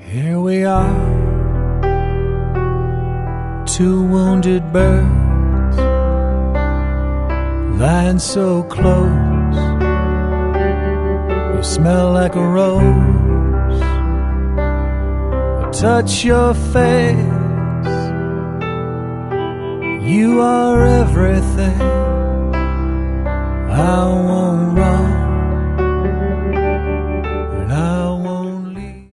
Here we are, two wounded birds, lying so close. You smell like a rose. I touch your face. You are everything I want.